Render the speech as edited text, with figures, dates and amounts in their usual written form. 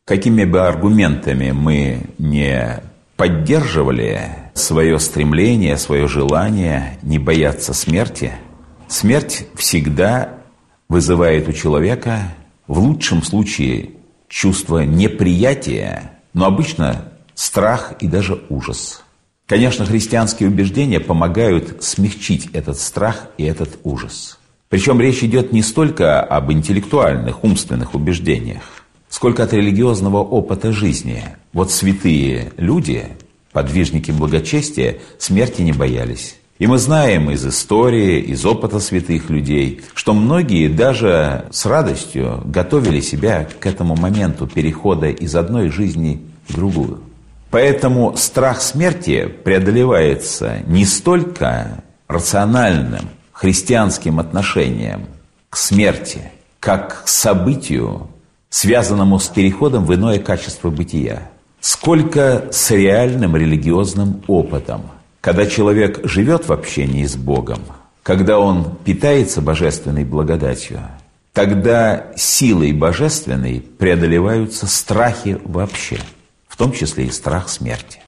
Какими бы аргументами мы не поддерживали свое стремление, свое желание не бояться смерти, смерть всегда вызывает у человека в лучшем случае чувство неприятия, но обычно страх и даже ужас. Конечно, христианские убеждения помогают смягчить этот страх и этот ужас. Причем речь идет не столько об интеллектуальных, умственных убеждениях, сколько от религиозного опыта жизни. Вот святые люди, подвижники благочестия, смерти не боялись. И мы знаем из истории, из опыта святых людей, что многие даже с радостью готовили себя к этому моменту перехода из одной жизни в другую. Поэтому страх смерти преодолевается не столько рациональным христианским отношением к смерти, как к событию, связанному с переходом в иное качество бытия, сколько с реальным религиозным опытом. Когда человек живет в общении с Богом, когда он питается божественной благодатью, тогда силой божественной преодолеваются страхи вообще, в том числе и страх смерти.